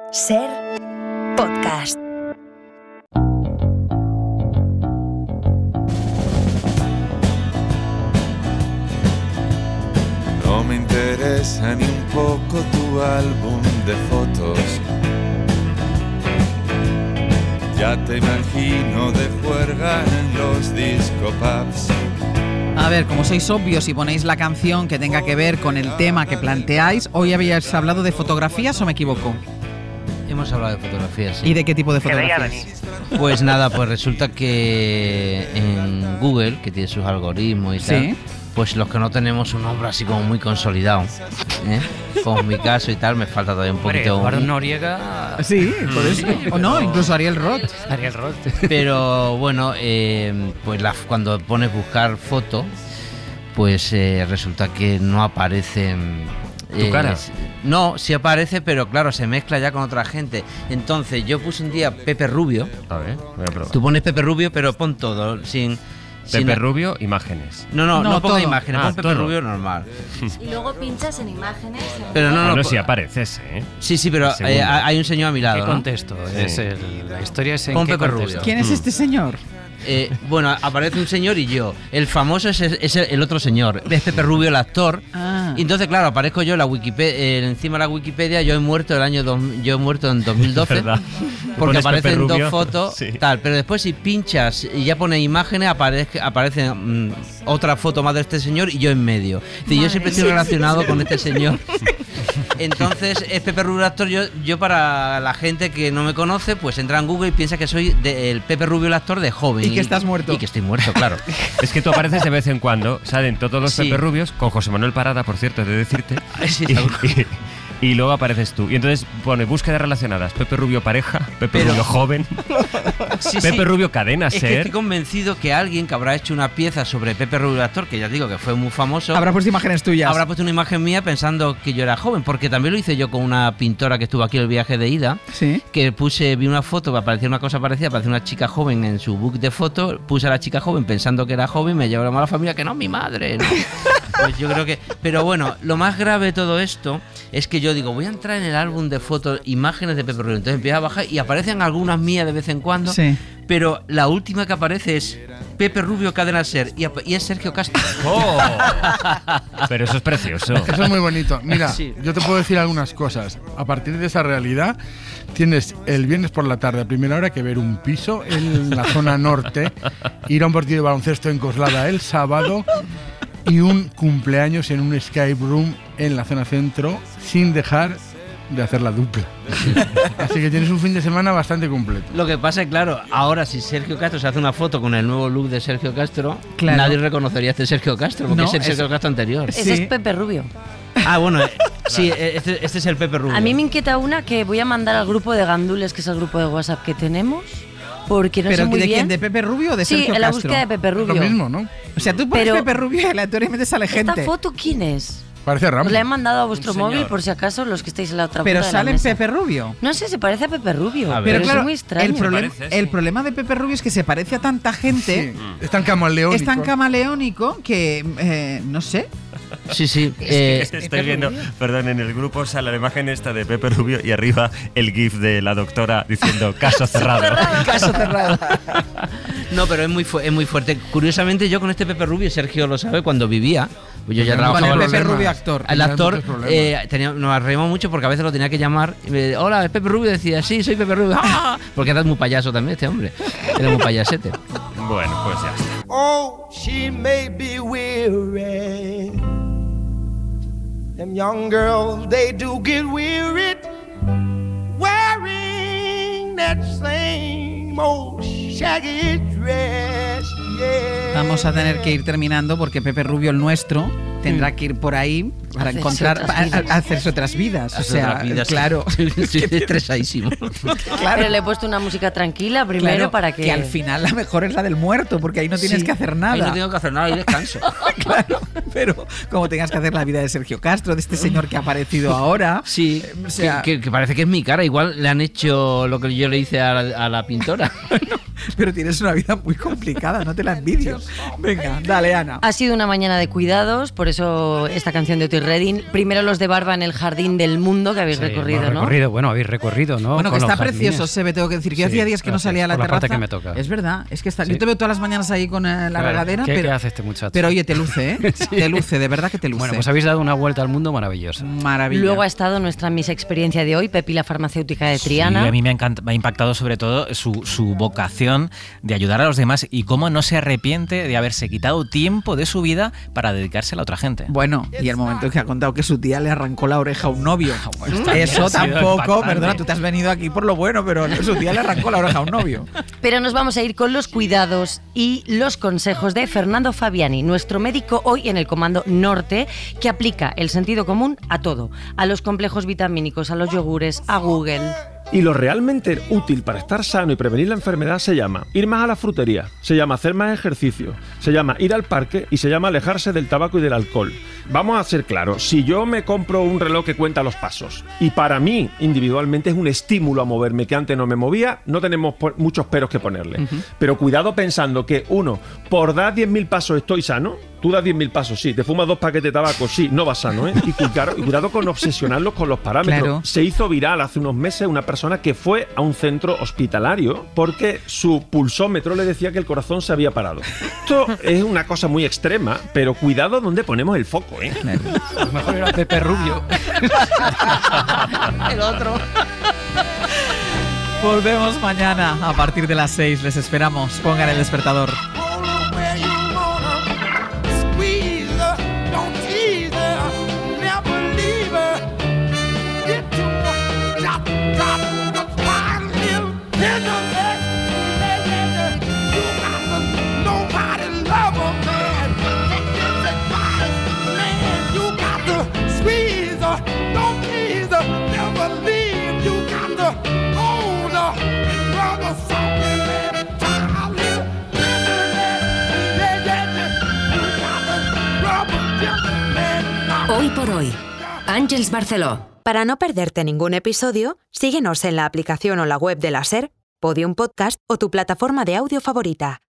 Ser podcast. No me interesa ni un poco tu álbum de fotos. Ya te imagino de juerga en los disco pubs. A ver, como sois obvios y ponéis la canción que tenga que ver con el tema que planteáis, ¿hoy habéis hablado de fotografías o me equivoco? Hemos hablado de fotografías, sí. ¿Y de qué tipo de fotografías? Pues nada, pues resulta que en Google, que tiene sus algoritmos y tal, pues los que no tenemos un nombre así como muy consolidado, como en mi caso y tal, me falta todavía un poquito. Eduardo Noriega. Sí, por eso. O no, incluso Ariel Roth. Ariel Roth. Pero bueno, pues cuando pones buscar foto, pues resulta que no aparecen. ¿Tu cara? No, sí aparece, pero claro, se mezcla ya con otra gente. Entonces yo puse un día Pepe Rubio. A ver, voy a probar. Tú pones Pepe Rubio, pero pon todo, sin... Pepe Rubio, imágenes. No ponga todo. imágenes, pon Pepe todo. Rubio normal. Y luego pinchas en imágenes. Pero no, si apareces, Sí, pero hay un señor a mi lado, ¿Qué ¿no? contexto? Sí. La historia es en Pon qué Pepe contexto. Rubio. ¿Quién es este señor? Bueno, aparece un señor y yo. El famoso es el otro señor. Es Pepe Rubio, el actor. Ah. Y entonces, claro, aparezco yo en la Wikipedia, encima de la Wikipedia. Yo he muerto en 2012. ¿Verdad? Porque Pones aparecen Pepe dos Rubio, fotos, sí. tal. Pero después si pinchas y ya pones imágenes, aparece otra foto más de este señor y yo en medio. Es decir, yo siempre estoy relacionado con este señor. Entonces, es Pepe Rubio el actor. Yo para la gente que no me conoce, pues entra en Google y piensa que soy el Pepe Rubio el actor de joven. Y que estás muerto. Y que estoy muerto, claro. Es que tú apareces de vez en cuando, salen todos los Sí. Pepe Rubios, con José Manuel Parada, por cierto, he de decirte. Sí, Y luego apareces tú. Y entonces pone búsquedas relacionadas. Pepe Rubio pareja, Pepe Rubio joven, Pepe Rubio cadena Es que ser. estoy convencido que alguien que habrá hecho una pieza sobre Pepe Rubio el actor, que ya digo que fue muy famoso, Habrá puesto imágenes tuyas. habrá puesto una imagen mía pensando que yo era joven, porque también lo hice yo con una pintora que estuvo aquí en el viaje de ida, Sí. que vi una foto, me apareció una cosa parecida, apareció una chica joven en su book de fotos, puse a la chica joven pensando que era joven, me llevó la mala familia, que no, mi madre, ¿no? Pues yo creo que... Pero bueno, lo más grave de todo esto es que yo digo, voy a entrar en el álbum de fotos, imágenes de Pepe Rubio, entonces empiezo a bajar y aparecen algunas mías de vez en cuando, Sí. pero la última que aparece es Pepe Rubio Cadena Ser y es Sergio Castro. ¡Oh! Pero eso es precioso. Eso es muy bonito. Mira, Sí. yo te puedo decir algunas cosas. A partir de esa realidad, tienes el viernes por la tarde a primera hora que ver un piso en la zona norte, ir a un partido de baloncesto en Coslada el sábado y un cumpleaños en un escape room en la zona centro sin dejar de hacer la dupla. Así que tienes un fin de semana bastante completo. Lo que pasa es, claro, ahora si Sergio Castro se hace una foto con el nuevo look de Sergio Castro, Claro. nadie reconocería a este Sergio Castro, porque No, es el Sergio es- Castro anterior. Sí. Ese es Pepe Rubio. Ah, bueno, sí, este es el Pepe Rubio. A mí me inquieta una que voy a mandar al grupo de gandules, que es el grupo de WhatsApp que tenemos, porque no sé ¿Pero muy de bien. quién? ¿De Pepe Rubio o de Sí, Sergio en la Castro? búsqueda de Pepe Lo Rubio. mismo, ¿no? O sea, tú pones Pero- Pepe Rubio y aleatoriamente sale gente. ¿Esta foto quién es? Parece Ramos. Os la he mandado a vuestro Un señor. móvil por si acaso los que estáis en la otra Pero punta de la sale mesa. Pepe Rubio. No sé, se parece a Pepe Rubio, A ver. pero, Pero claro, es muy extraño. el problema de Pepe Rubio es que se parece a tanta gente, Es tan camaleónico. es tan camaleónico que, no sé. Sí, sí. Estoy viendo, perdón, en el grupo sale la imagen esta de Pepe Rubio y arriba el gif de la doctora diciendo caso cerrado. Caso cerrado. No, pero es muy fuerte. Curiosamente, yo con este Pepe Rubio, Sergio lo sabe, cuando vivía, pues yo ya Con trabajaba... el los Pepe problemas. Rubio actor. El actor, muchos problemas. nos reímos mucho porque a veces lo tenía que llamar y me decía, hola, ¿es Pepe Rubio? Decía, sí, soy Pepe Rubio. ¡Ah! Porque era muy payaso también este hombre. Era muy payasete. Bueno, pues ya está. Oh, she may be weary. Them young girls, they do get weary wearing that same old shaggy dress. Yeah. Vamos a tener que ir terminando porque Pepe Rubio, el nuestro, tendrá que ir por ahí para Hacerse encontrar, otras vidas. a hacerse otras vidas. O Hacer sea, otras vidas. claro. Estoy estresadísimo. Pero le he puesto una música tranquila primero Claro, para que... al final la mejor es la del muerto, porque ahí no tienes Sí. que hacer nada. Ahí no tengo que hacer nada, ahí descanso. Claro, pero como tengas que hacer la vida de Sergio Castro, de este señor que ha aparecido ahora. Sí, o sea, que parece que es mi cara. Igual le han hecho lo que yo le hice a la pintora. Pero tienes una vida muy complicada, no te la envidio. Venga, dale, Ana. Ha sido una mañana de cuidados, por eso esta canción de Otis Redding. Primero los de barba en el jardín del mundo que habéis recorrido, ¿no? Habéis recorrido, ¿no? Bueno, con que está los jardines. precioso, Sebe, tengo que decir. Que hacía días que no salía a la por terraza. parte que me toca. Es verdad, es que está. Yo te veo todas las mañanas ahí con la regadera. ¿Qué hace este muchacho? Pero oye, te luce, ¿eh? Sí. Te luce, de verdad que te luce. Bueno, pues habéis dado una vuelta al mundo maravillosa. Maravilla. Luego ha estado nuestra Miss Experiencia de hoy, Pepi, la farmacéutica de Triana. Sí, a mí me ha impactado sobre todo su vocación de ayudar a los demás y cómo no se arrepiente de haberse quitado tiempo de su vida para dedicarse a la otra gente. Bueno, y el momento en que ha contado que su tía le arrancó la oreja a un novio. Bueno, eso tampoco, impactante. perdona, tú te has venido aquí por lo bueno, pero su tía le arrancó la oreja a un novio. Pero nos vamos a ir con los cuidados y los consejos de Fernando Fabiani, nuestro médico hoy en el Comando Norte, que aplica el sentido común a todo, a los complejos vitamínicos, a los yogures, a Google. Y lo realmente útil para estar sano y prevenir la enfermedad se llama ir más a la frutería, se llama hacer más ejercicio, se llama ir al parque y se llama alejarse del tabaco y del alcohol. Vamos a ser claros, si yo me compro un reloj que cuenta los pasos y para mí individualmente es un estímulo a moverme que antes no me movía, no tenemos muchos peros que ponerle. Pero cuidado pensando que uno, por dar 10.000 pasos estoy sano. Tú das 10.000 pasos, sí. Te fumas 2 paquetes de tabaco, sí. No vas sano, ¿eh? Y cuidado con obsesionarlos con los parámetros. Claro. Se hizo viral hace unos meses una persona que fue a un centro hospitalario porque su pulsómetro le decía que el corazón se había parado. Esto es una cosa muy extrema, pero cuidado donde ponemos el foco, ¿eh? A lo mejor era Pepe Rubio. El otro. Volvemos mañana a partir de las 6. Les esperamos. Pongan el despertador. Hoy por hoy, Àngels Barceló. Para no perderte ningún episodio, síguenos en la aplicación o la web de la SER, Podium Podcast o tu plataforma de audio favorita.